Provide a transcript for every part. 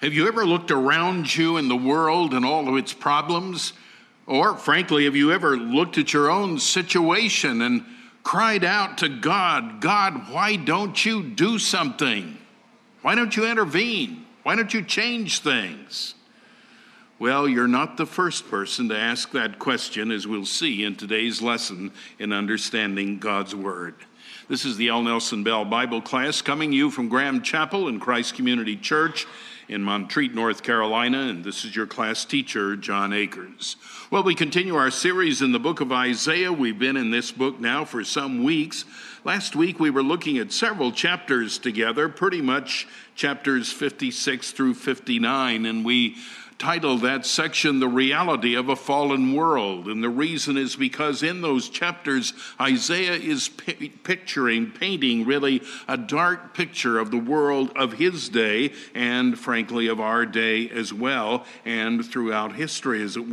Have you ever looked around you in the world and all of its problems? Or, frankly, have you ever looked at your own situation and cried out to God, God, why don't you do something? Why don't you intervene? Why don't you change things? Well, you're not the first person to ask that question, as we'll see in today's lesson in understanding God's Word. This is the L. Nelson Bell Bible class coming to you from Graham Chapel and Christ Community Church in Montreat, North Carolina, and this is your class teacher, John Akers. Well, we continue our series in the book of Isaiah. We've been in this book now for some weeks. Last week we were looking at several chapters together, pretty much chapters 56 through 59, and we titled that section, The Reality of a Fallen World. And the reason is because in those chapters, Isaiah is painting really a dark picture of the world of his day and, frankly, of our day as well, and throughout history, as it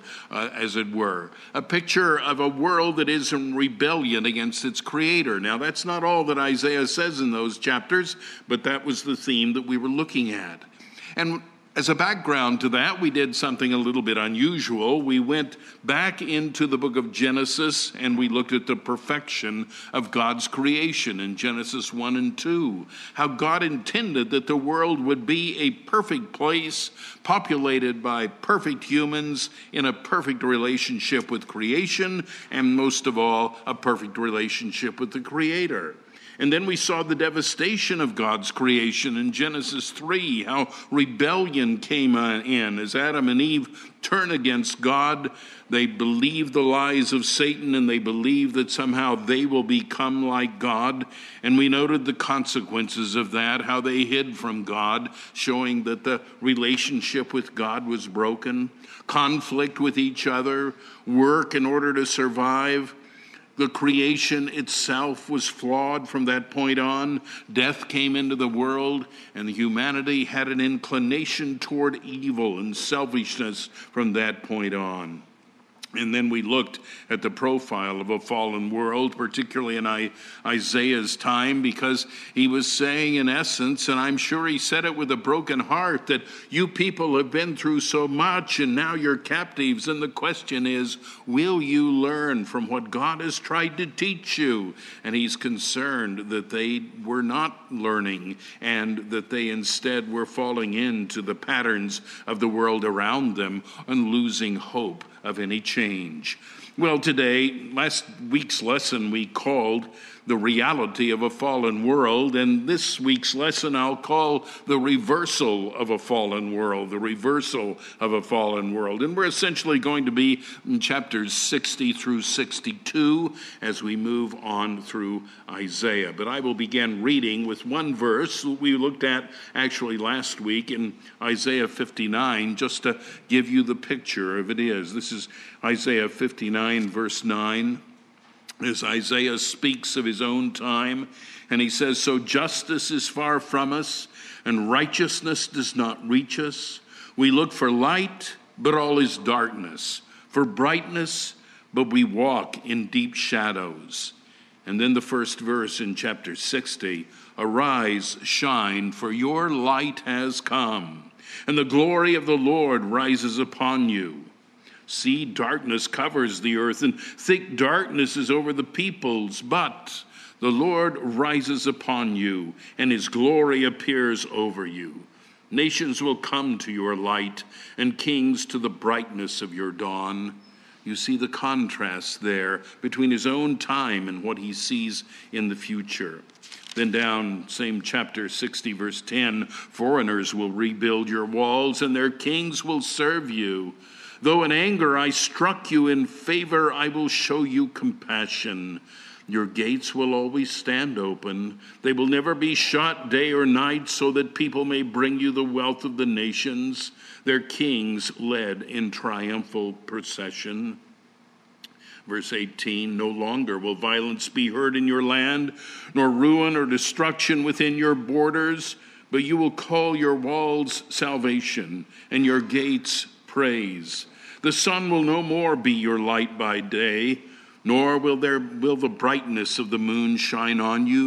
were. A picture of a world that is in rebellion against its creator. Now, that's not all that Isaiah says in those chapters, but that was the theme that we were looking at. And as a background to that, we did something a little bit unusual. We went back into the book of Genesis and we looked at the perfection of God's creation in Genesis 1 and 2. How God intended that the world would be a perfect place, populated by perfect humans in a perfect relationship with creation, and most of all, a perfect relationship with the Creator. And then we saw the devastation of God's creation in Genesis 3, how rebellion came in. As Adam and Eve turn against God, they believe the lies of Satan and they believe that somehow they will become like God. And we noted the consequences of that, how they hid from God, showing that the relationship with God was broken, conflict with each other, work in order to survive. The creation itself was flawed from that point on. Death came into the world, and humanity had an inclination toward evil and selfishness from that point on. And then we looked at the profile of a fallen world, particularly in Isaiah's time, because he was saying in essence, and I'm sure he said it with a broken heart, that you people have been through so much and now you're captives. And the question is, will you learn from what God has tried to teach you? And he's concerned that they were not learning and that they instead were falling into the patterns of the world around them and losing hope of any change. Well, today, last week's lesson we called The Reality of a Fallen World, and this week's lesson I'll call The Reversal of a Fallen World, The Reversal of a Fallen World. And we're essentially going to be in chapters 60 through 62 as we move on through Isaiah. But I will begin reading with one verse we looked at actually last week in Isaiah 59, just to give you the picture of it is. This is Isaiah 59, verse 9. As Isaiah speaks of his own time, and he says, "So justice is far from us, and righteousness does not reach us. We look for light, but all is darkness, for brightness, but we walk in deep shadows." And then the first verse in chapter 60, "Arise, shine, for your light has come, and the glory of the Lord rises upon you. See, darkness covers the earth, and thick darkness is over the peoples, but the Lord rises upon you, and his glory appears over you. Nations will come to your light, and kings to the brightness of your dawn." You see the contrast there between his own time and what he sees in the future. Then down, same chapter 60, verse 10, "Foreigners will rebuild your walls, and their kings will serve you. Though in anger I struck you, in favor I will show you compassion. Your gates will always stand open. They will never be shut day or night, so that people may bring you the wealth of the nations, their kings led in triumphal procession." Verse 18, "No longer will violence be heard in your land, nor ruin or destruction within your borders, but you will call your walls salvation and your gates praise. The sun will no more be your light by day, nor will the brightness of the moon shine on you.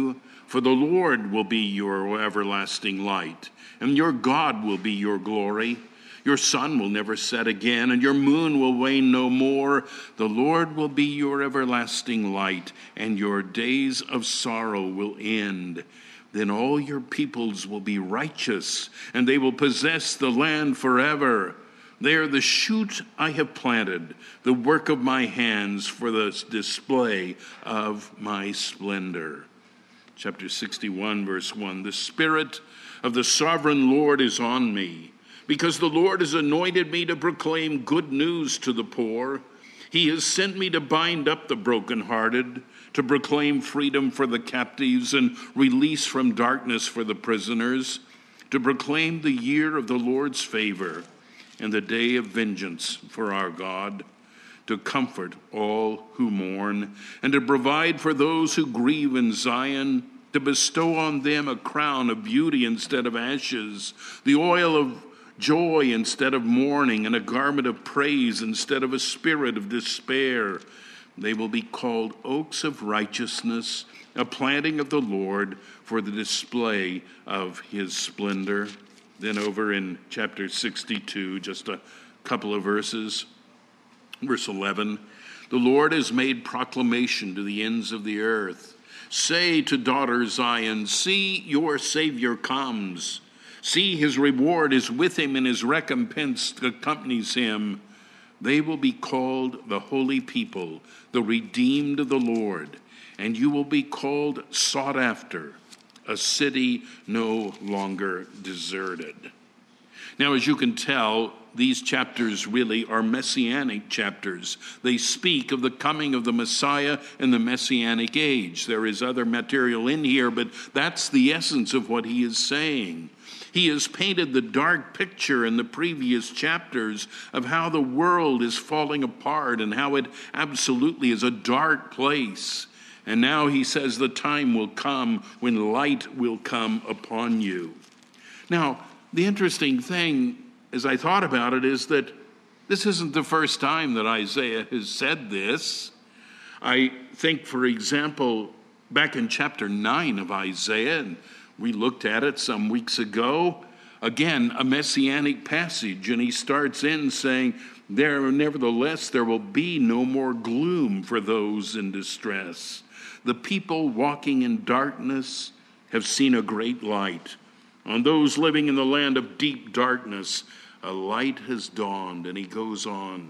For the Lord will be your everlasting light, and your God will be your glory. Your sun will never set again, and your moon will wane no more. The Lord will be your everlasting light, and your days of sorrow will end. Then all your peoples will be righteous, and they will possess the land forever. They are the shoot I have planted, the work of my hands for the display of my splendor. Chapter 61, verse 1. The Spirit of the sovereign Lord is on me, because the Lord has anointed me to proclaim good news to the poor. He has sent me to bind up the brokenhearted, to proclaim freedom for the captives and release from darkness for the prisoners, to proclaim the year of the Lord's favor and the day of vengeance for our God, to comfort all who mourn, and to provide for those who grieve in Zion, to bestow on them a crown of beauty instead of ashes, the oil of joy instead of mourning, and a garment of praise instead of a spirit of despair. They will be called oaks of righteousness, a planting of the Lord for the display of his splendor. Then over in chapter 62, just a couple of verses, verse 11, the Lord has made proclamation to the ends of the earth. Say to daughter Zion, see, your Savior comes. See, his reward is with him, and his recompense accompanies him. They will be called the holy people, the redeemed of the Lord, and you will be called sought after, a city no longer deserted. Now, as you can tell, these chapters really are messianic chapters. They speak of the coming of the Messiah and the messianic age. There is other material in here, but that's the essence of what he is saying. He has painted the dark picture in the previous chapters of how the world is falling apart and how it absolutely is a dark place. And now he says the time will come when light will come upon you. Now, the interesting thing, as I thought about it, is that this isn't the first time that Isaiah has said this. I think, for example, back in chapter 9 of Isaiah, and we looked at it some weeks ago, again, a messianic passage, and he starts in saying, nevertheless, there will be no more gloom for those in distress. The people walking in darkness have seen a great light. On those living in the land of deep darkness, a light has dawned. And he goes on,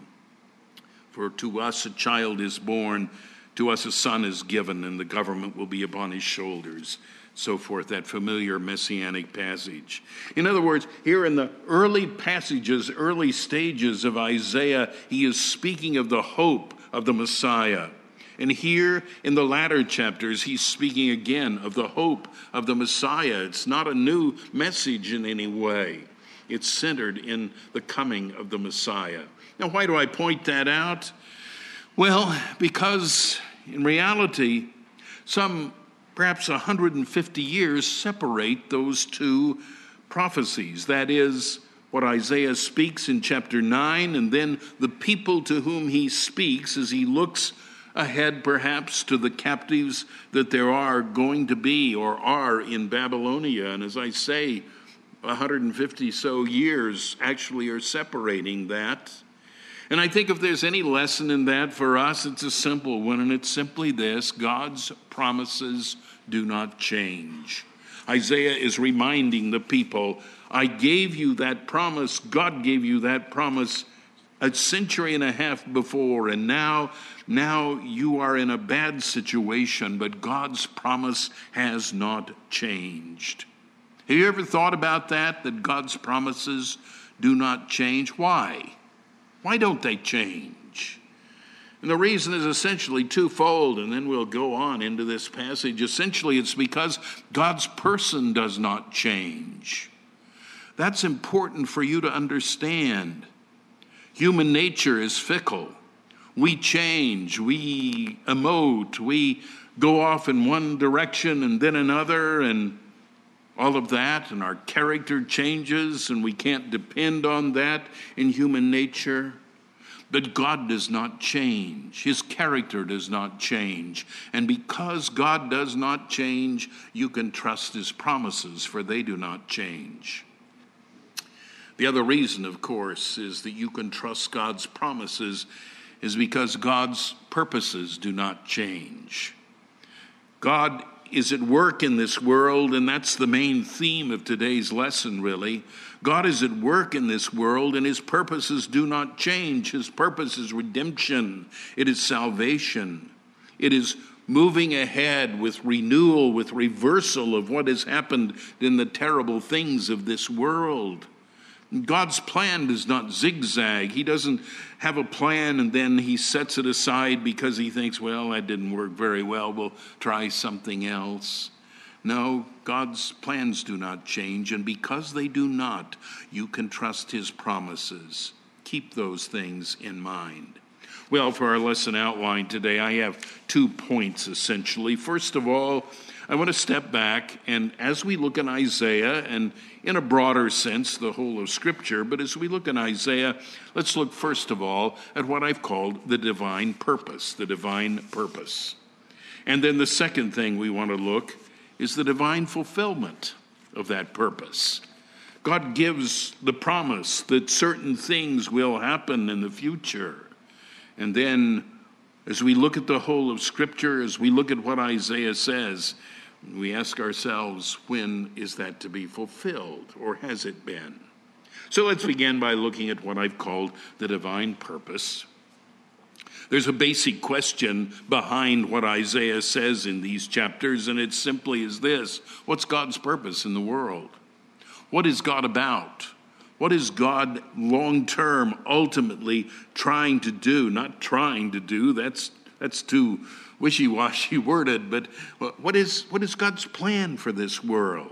for to us a child is born, to us a son is given, and the government will be upon his shoulders. So forth, that familiar messianic passage. In other words, here in the early passages, early stages of Isaiah, he is speaking of the hope of the Messiah. And here in the latter chapters, he's speaking again of the hope of the Messiah. It's not a new message in any way. It's centered in the coming of the Messiah. Now, why do I point that out? Well, because in reality, some perhaps 150 years separate those two prophecies. That is, what Isaiah speaks in chapter 9, and then the people to whom he speaks as he looks ahead perhaps to the captives that there are going to be or are in Babylonia. And as I say, 150 so years actually are separating that. And I think if there's any lesson in that for us, it's a simple one, and it's simply this: God's promises do not change. Isaiah is reminding the people, I gave you that promise, God gave you that promise a century and a half before, and now you are in a bad situation, but God's promise has not changed. Have you ever thought about that God's promises do not change? Why? Why don't they change? And the reason is essentially twofold, and then we'll go on into this passage. Essentially, it's because God's person does not change. That's important for you to understand. Human nature is fickle. We change, we emote, we go off in one direction and then another, and all of that, and our character changes, and we can't depend on that in human nature. But God does not change. His character does not change. And because God does not change, you can trust his promises, for they do not change. The other reason, of course, is that you can trust God's promises is because God's purposes do not change. God is at work in this world, and that's the main theme of today's lesson, really. God is at work in this world, and his purposes do not change. His purpose is redemption. It is salvation. It is moving ahead with renewal, with reversal of what has happened in the terrible things of this world. God's plan does not zigzag. He doesn't have a plan and then he sets it aside because he thinks, well, that didn't work very well. We'll try something else. No, God's plans do not change, and because they do not, you can trust his promises. Keep those things in mind. Well, for our lesson outline today, I have 2 points essentially. First of all, I want to step back, and as we look in Isaiah, and in a broader sense, the whole of Scripture, but as we look in Isaiah, let's look first of all at what I've called the divine purpose, the divine purpose. And then the second thing we want to look is the divine fulfillment of that purpose. God gives the promise that certain things will happen in the future. And then as we look at the whole of Scripture, as we look at what Isaiah says, we ask ourselves, when is that to be fulfilled, or has it been? So let's begin by looking at what I've called the divine purpose. There's a basic question behind what Isaiah says in these chapters, and it simply is this: what's God's purpose in the world? What is God about? What is God long-term ultimately trying to do? Not trying to do, that's too wishy-washy worded, but what is God's plan for this world?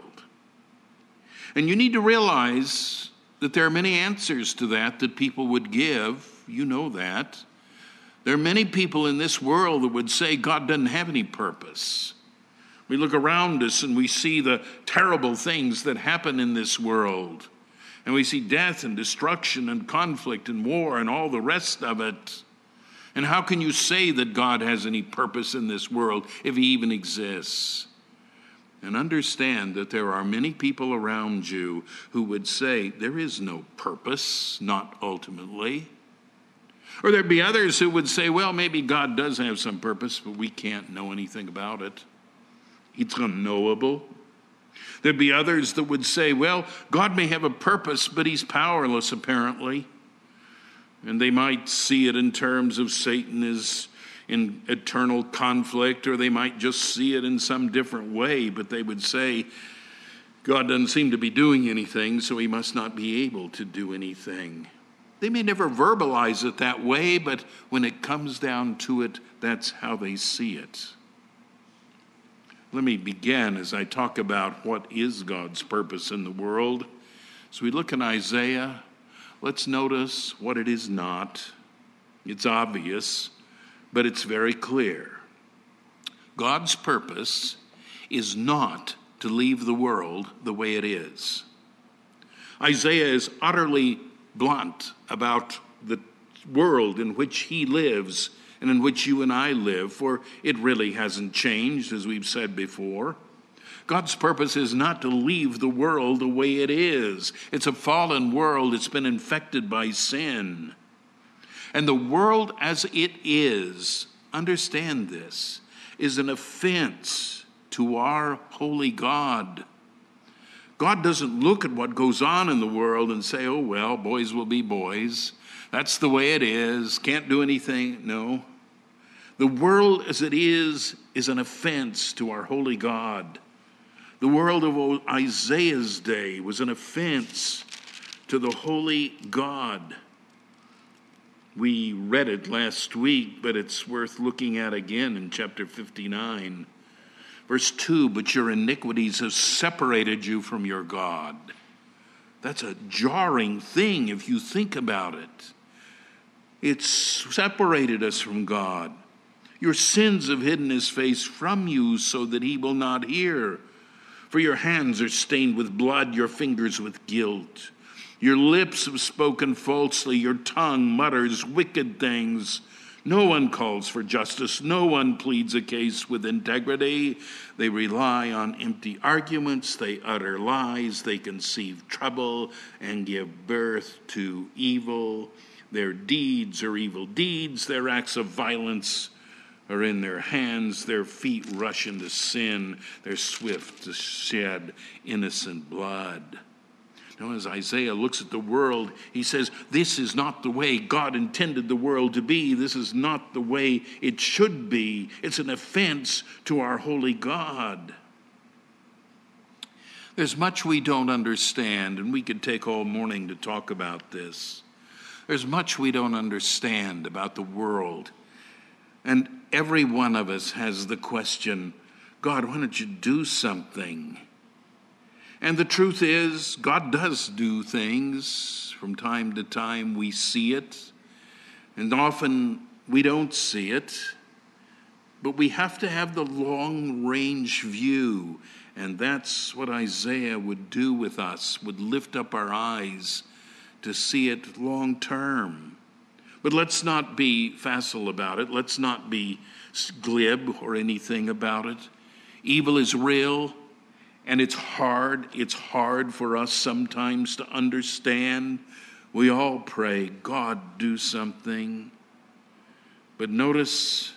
And you need to realize that there are many answers to that people would give. You know that. There are many people in this world that would say God doesn't have any purpose. We look around us and we see the terrible things that happen in this world. And we see death and destruction and conflict and war and all the rest of it. And how can you say that God has any purpose in this world if he even exists? And understand that there are many people around you who would say there is no purpose, not ultimately. Or there'd be others who would say, well, maybe God does have some purpose, but we can't know anything about it. It's unknowable. There'd be others that would say, well, God may have a purpose, but he's powerless apparently. And they might see it in terms of Satan as in eternal conflict, or they might just see it in some different way, but they would say, God doesn't seem to be doing anything, so he must not be able to do anything. They may never verbalize it that way, but when it comes down to it, that's how they see it. Let me begin as I talk about what is God's purpose in the world. As we look in Isaiah, let's notice what it is not. It's obvious, but it's very clear. God's purpose is not to leave the world the way it is. Isaiah is utterly blunt about the world in which he lives and in which you and I live, for it really hasn't changed, as we've said before. God's purpose is not to leave the world the way it is. It's a fallen world. It's been infected by sin. And the world as it is, understand this, is an offense to our holy God. God doesn't look at what goes on in the world and say, oh, well, boys will be boys. That's the way it is. Can't do anything. No. The world as it is an offense to our holy God. The world of Isaiah's day was an offense to the holy God. We read it last week, but it's worth looking at again in chapter 59. Verse 2, but your iniquities have separated you from your God. That's a jarring thing if you think about it. It's separated us from God. Your sins have hidden his face from you so that he will not hear. For your hands are stained with blood, your fingers with guilt. Your lips have spoken falsely. Your tongue mutters wicked things. No one calls for justice. No one pleads a case with integrity. They rely on empty arguments. They utter lies. They conceive trouble and give birth to evil. Their deeds are evil deeds. Their acts of violence are in their hands. Their feet rush into sin. They're swift to shed innocent blood. Now, as Isaiah looks at the world, he says, this is not the way God intended the world to be. This is not the way it should be. It's an offense to our holy God. There's much we don't understand, and we could take all morning to talk about this. There's much we don't understand about the world. And every one of us has the question, God, why don't you do something? And the truth is, God does do things. From time to time we see it, and often we don't see it. But we have to have the long-range view, and that's what Isaiah would do with us, would lift up our eyes to see it long-term. But let's not be facile about it. Let's not be glib or anything about it. Evil is real. And it's hard. It's hard for us sometimes to understand. We all pray, God, do something. But notice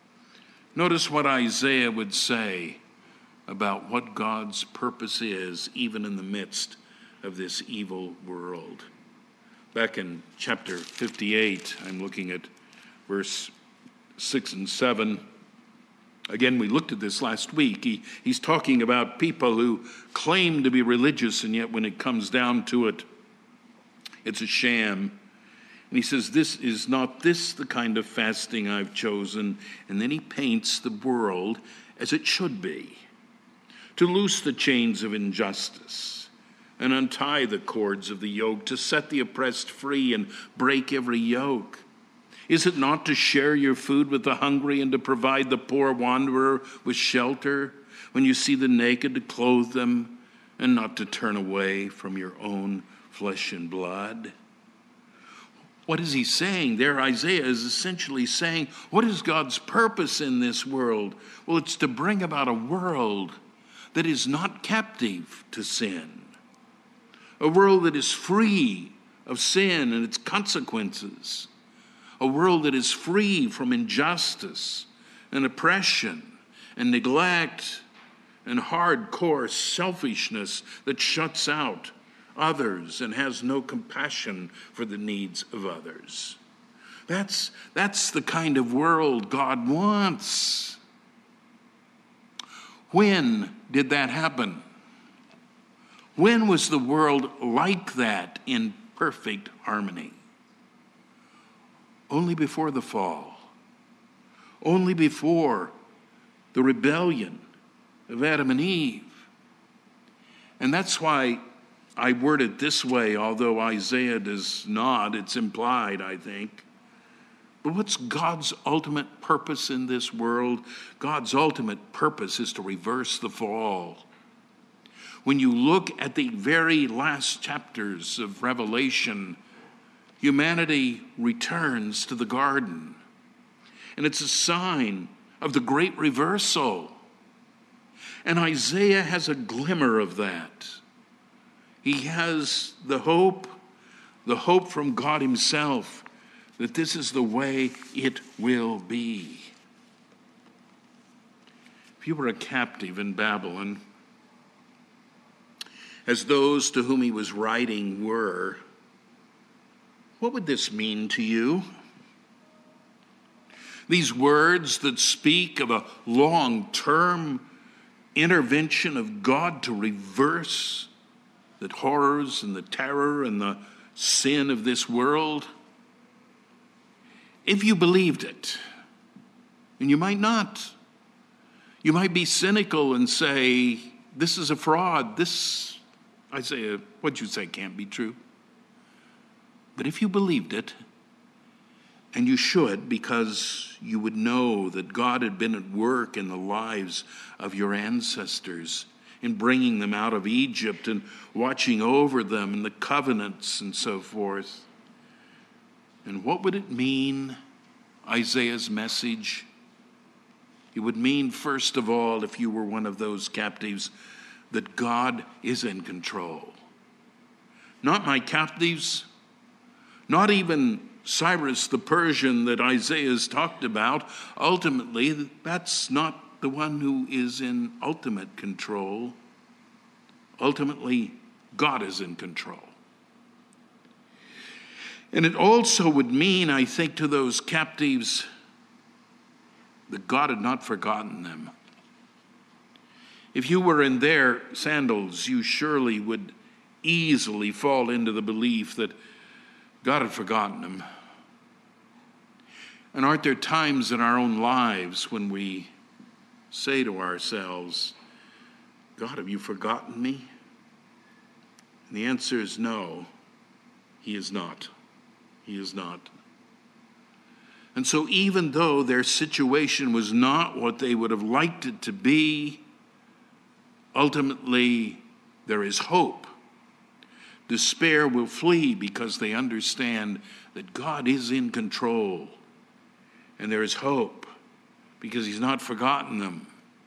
what Isaiah would say about what God's purpose is, even in the midst of this evil world. Back in chapter 58, I'm looking at verse 6 and 7. Again, we looked at this last week. He's talking about people who claim to be religious, and yet when it comes down to it, it's a sham. And he says, is not this the kind of fasting I've chosen? And then he paints the world as it should be, to loose the chains of injustice and untie the cords of the yoke, to set the oppressed free and break every yoke. Is it not to share your food with the hungry and to provide the poor wanderer with shelter? When you see the naked, to clothe them and not to turn away from your own flesh and blood? What is he saying there? Isaiah is essentially saying, what is God's purpose in this world? Well, it's to bring about a world that is not captive to sin. A world that is free of sin and its consequences. A world that is free from injustice and oppression and neglect and hardcore selfishness that shuts out others and has no compassion for the needs of others. That's the kind of world God wants. When did that happen? When was the world like that in perfect harmony? Only before the fall. Only before the rebellion of Adam and Eve. And that's why I word it this way, although Isaiah does not. It's implied, I think. But what's God's ultimate purpose in this world? God's ultimate purpose is to reverse the fall. When you look at the very last chapters of Revelation, humanity returns to the garden. And it's a sign of the great reversal. And Isaiah has a glimmer of that. He has the hope from God himself, that this is the way it will be. If you were a captive in Babylon, as those to whom he was writing were, what would this mean to you? These words that speak of a long-term intervention of God to reverse the horrors and the terror and the sin of this world. If you believed it, and you might not, you might be cynical and say, this is a fraud. This, Isaiah, what you say can't be true. But if you believed it, and you should, because you would know that God had been at work in the lives of your ancestors, in bringing them out of Egypt and watching over them and the covenants and so forth. And what would it mean, Isaiah's message? It would mean, first of all, if you were one of those captives, that God is in control. Not my captives, not even Cyrus the Persian that Isaiah has talked about. Ultimately, that's not the one who is in ultimate control. Ultimately, God is in control. And it also would mean, I think, to those captives that God had not forgotten them. If you were in their sandals, you surely would easily fall into the belief that God had forgotten them. And aren't there times in our own lives when we say to ourselves, God, have you forgotten me? And the answer is no, he is not. He is not. And so even though their situation was not what they would have liked it to be, ultimately there is hope. Despair will flee because they understand that God is in control. And there is hope because he's not forgotten them.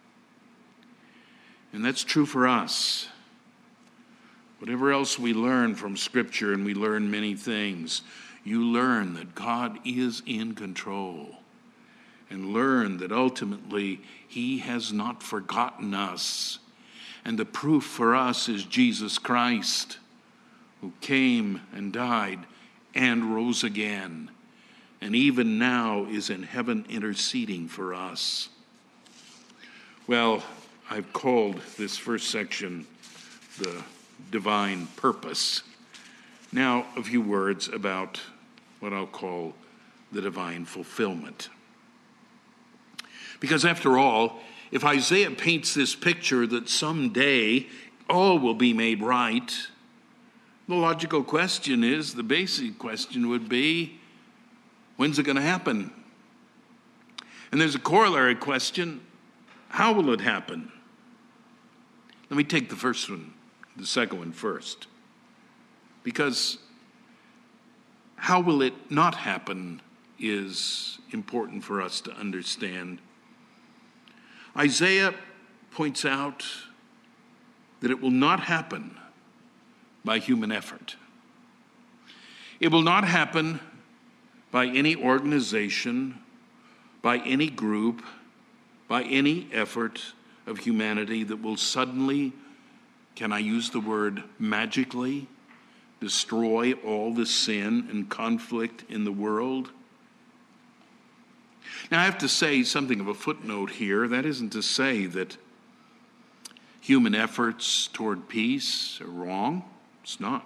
And that's true for us. Whatever else we learn from Scripture, and we learn many things, you learn that God is in control. And learn that ultimately he has not forgotten us. And the proof for us is Jesus Christ, who came and died and rose again, and even now is in heaven interceding for us. Well, I've called this first section the divine purpose. Now, a few words about what I'll call the divine fulfillment. Because after all, if Isaiah paints this picture that someday all will be made right, the logical question is, the basic question would be, when's it going to happen? And there's a corollary question, how will it happen? Let me take the first one, the second one first. Because how will it not happen is important for us to understand. Isaiah points out that it will not happen by human effort. It will not happen by any organization, by any group, by any effort of humanity that will suddenly, can I use the word magically, destroy all the sin and conflict in the world. Now, I have to say something of a footnote here. That isn't to say that human efforts toward peace are wrong. It's not.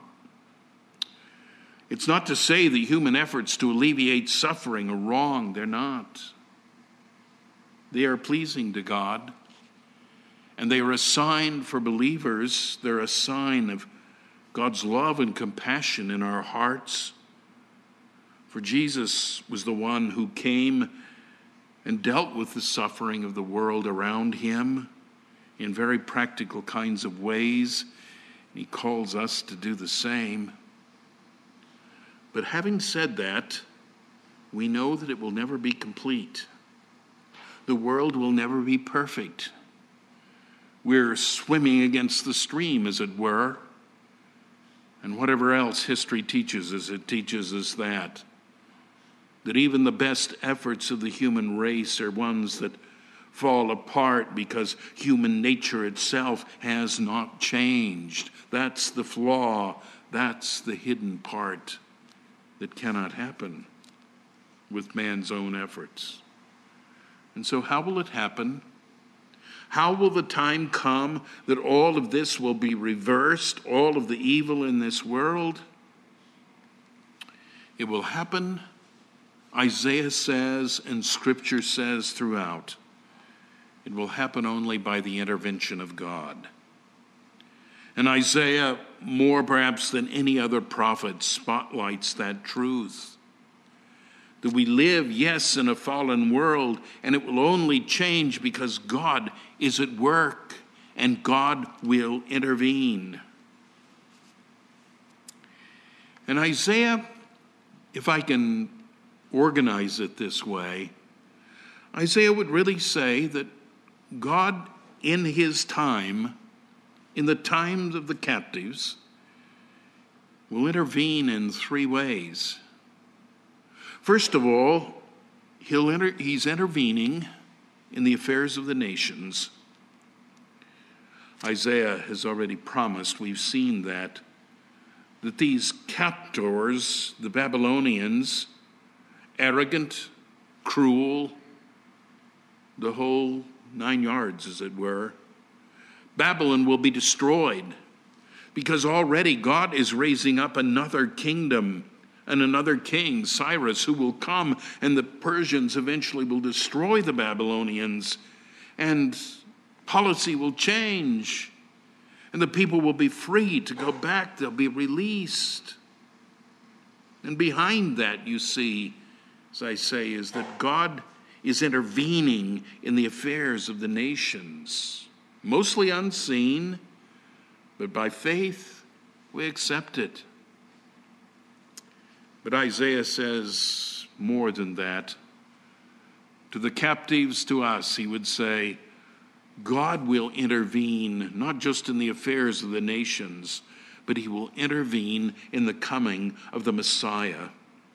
It's not to say that human efforts to alleviate suffering are wrong. They're not. They are pleasing to God, and they are a sign for believers. They're a sign of God's love and compassion in our hearts. For Jesus was the one who came and dealt with the suffering of the world around him in very practical kinds of ways. He calls us to do the same. But having said that, we know that it will never be complete. The world will never be perfect. We're swimming against the stream, as it were. And whatever else history teaches us, it teaches us that even the best efforts of the human race are ones that fall apart because human nature itself has not changed. That's the flaw. That's the hidden part that cannot happen with man's own efforts. And so how will it happen? How will the time come that all of this will be reversed, all of the evil in this world? It will happen, Isaiah says, and Scripture says throughout. It will happen only by the intervention of God. And Isaiah, more perhaps than any other prophet, spotlights that truth. That we live, yes, in a fallen world, and it will only change because God is at work and God will intervene. And Isaiah, if I can organize it this way, Isaiah would really say that God in his time, in the times of the captives, will intervene in three ways. First of all, he's intervening in the affairs of the nations. Isaiah has already promised, we've seen that these captors, the Babylonians, arrogant, cruel, the whole 9 yards, as it were, Babylon will be destroyed because already God is raising up another kingdom and another king, Cyrus, who will come, and the Persians eventually will destroy the Babylonians, and policy will change, and the people will be free to go back. They'll be released. And behind that, you see, as I say, is that God is intervening in the affairs of the nations, mostly unseen, but by faith we accept it. But Isaiah says more than that. To the captives, to us, he would say, God will intervene not just in the affairs of the nations, but he will intervene in the coming of the Messiah.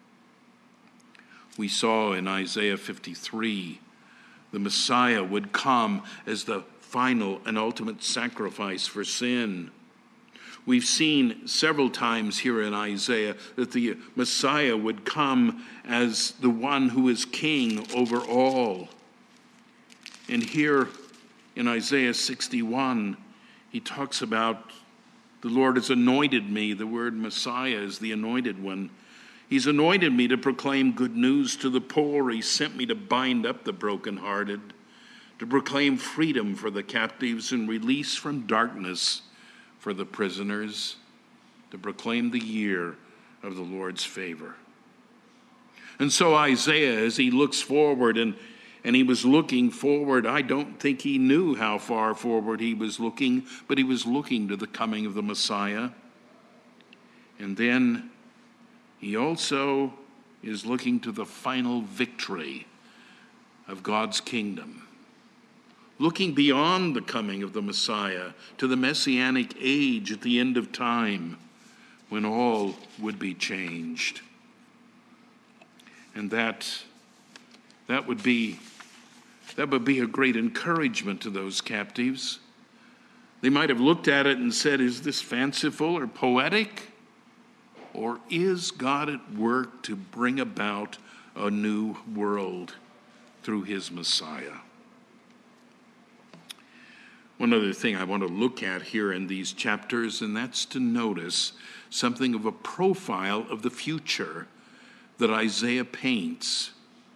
We saw in Isaiah 53, the Messiah would come as the final and ultimate sacrifice for sin. We've seen several times here in Isaiah that the Messiah would come as the one who is king over all. And here in Isaiah 61, he talks about the Lord has anointed me. The word Messiah is the anointed one. He's anointed me to proclaim good news to the poor. He sent me to bind up the brokenhearted, to proclaim freedom for the captives and release from darkness for the prisoners, to proclaim the year of the Lord's favor. And so Isaiah, as he looks forward, and he was looking forward, I don't think he knew how far forward he was looking, but he was looking to the coming of the Messiah. And then he also is looking to the final victory of God's kingdom, looking beyond the coming of the Messiah to the messianic age at the end of time when all would be changed. And that would be a great encouragement to those captives. They might have looked at it and said, is this fanciful or poetic? Or is God at work to bring about a new world through his Messiah? One other thing I want to look at here in these chapters, and that's to notice something of a profile of the future that Isaiah paints.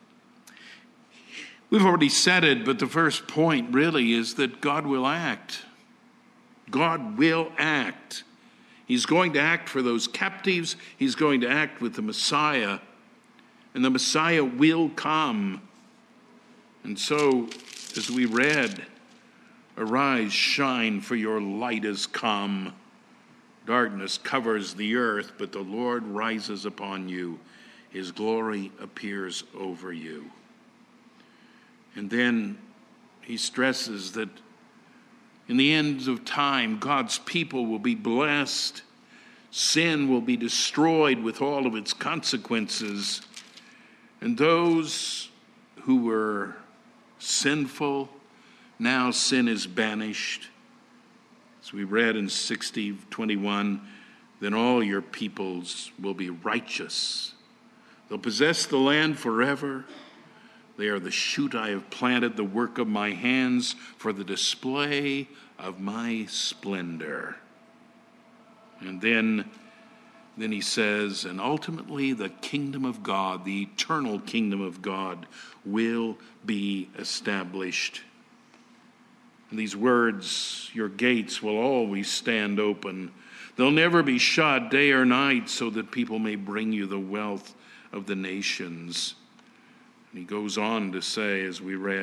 We've already said it, but the first point really is that God will act. God will act. He's going to act for those captives. He's going to act with the Messiah. And the Messiah will come. And so, as we read, arise, shine, for your light is come. Darkness covers the earth, but the Lord rises upon you. His glory appears over you. And then he stresses that in the end of time, God's people will be blessed. Sin will be destroyed with all of its consequences. And those who were sinful, now sin is banished. As we read in 60:21, then all your peoples will be righteous. They'll possess the land forever. They are the shoot I have planted, the work of my hands, for the display of my splendor. And then he says, and ultimately the kingdom of God, the eternal kingdom of God, will be established. And these words, your gates will always stand open. They'll never be shut day or night, so that people may bring you the wealth of the nations. And he goes on to say, as we read,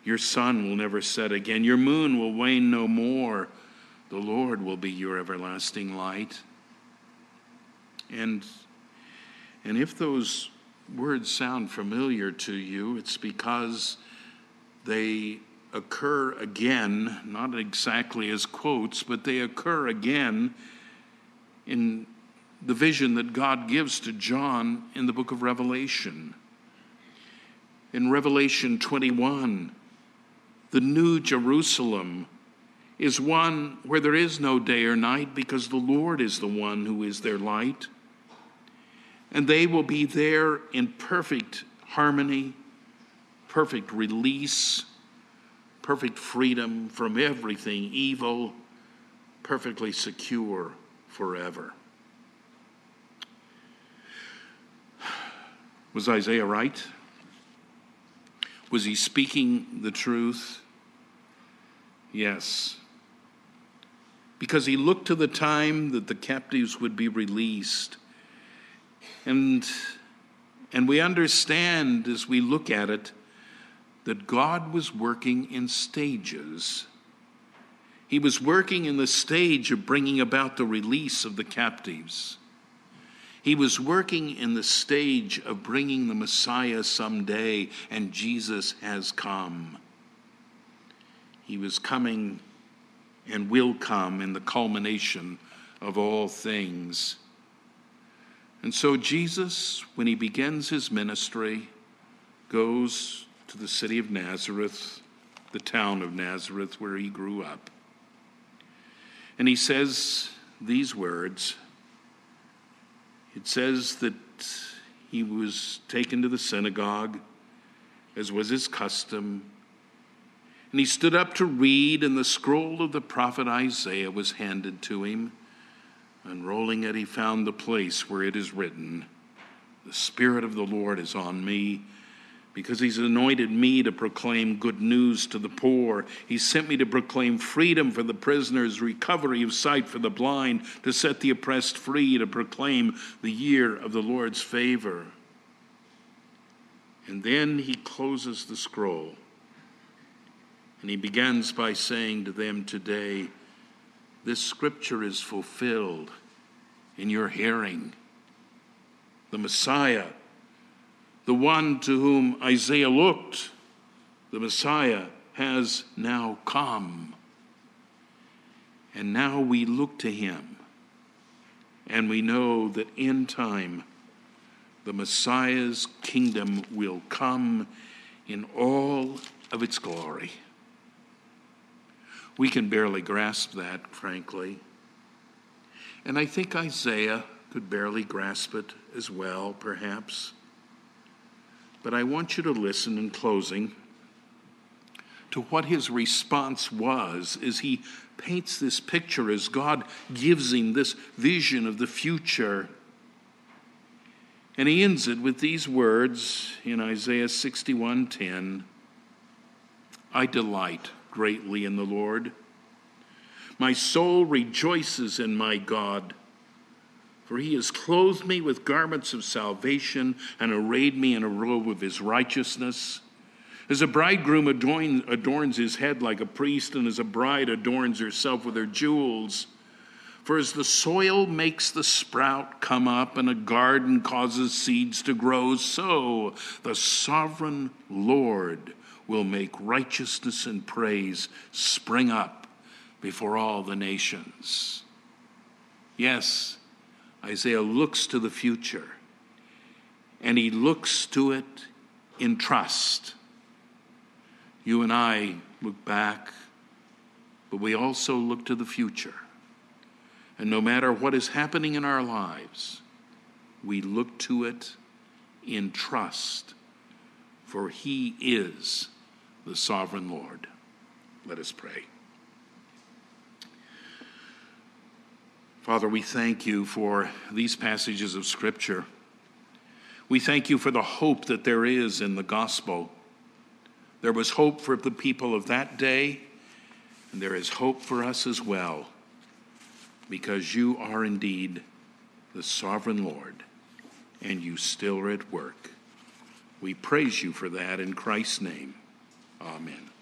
Your sun will never set again. Your moon will wane no more. The Lord will be your everlasting light. And if those words sound familiar to you, it's because they occur again, not exactly as quotes, but they occur again in the vision that God gives to John in the book of Revelation. In Revelation 21, the New Jerusalem is one where there is no day or night because the Lord is the one who is their light. And they will be there in perfect harmony, perfect release, perfect freedom from everything evil, perfectly secure forever. Was Isaiah right? Was he speaking the truth? Yes. Because he looked to the time that the captives would be released. And we understand as we look at it that God was working in stages. He was working in the stage of bringing about the release of the captives. He was working in the stage of bringing the Messiah someday, and Jesus has come. He was coming and will come in the culmination of all things. And so Jesus, when he begins his ministry, goes to the city of Nazareth, the town of Nazareth where he grew up. And he says these words. It says that he was taken to the synagogue, as was his custom, and he stood up to read, and the scroll of the prophet Isaiah was handed to him. Unrolling it, he found the place where it is written, "The Spirit of the Lord is on me, because he's anointed me to proclaim good news to the poor. He sent me to proclaim freedom for the prisoners, recovery of sight for the blind, to set the oppressed free, to proclaim the year of the Lord's favor." And then he closes the scroll. And he begins by saying to them today, this scripture is fulfilled in your hearing. The Messiah, the one to whom Isaiah looked, the Messiah has now come. And now we look to him, and we know that in time, the Messiah's kingdom will come in all of its glory. We can barely grasp that, frankly. And I think Isaiah could barely grasp it as well, perhaps. But I want you to listen in closing to what his response was as he paints this picture, as God gives him this vision of the future. And he ends it with these words in Isaiah 61:10, "I delight greatly in the Lord. My soul rejoices in my God, for he has clothed me with garments of salvation and arrayed me in a robe of his righteousness. As a bridegroom adorns his head like a priest, and as a bride adorns herself with her jewels. For as the soil makes the sprout come up and a garden causes seeds to grow, so the sovereign Lord will make righteousness and praise spring up before all the nations." Yes, Isaiah looks to the future, and he looks to it in trust. You and I look back, but we also look to the future. And no matter what is happening in our lives, we look to it in trust, for he is the sovereign Lord. Let us pray. Father, we thank you for these passages of Scripture. We thank you for the hope that there is in the gospel. There was hope for the people of that day, and there is hope for us as well, because you are indeed the sovereign Lord, and you still are at work. We praise you for that in Christ's name. Amen.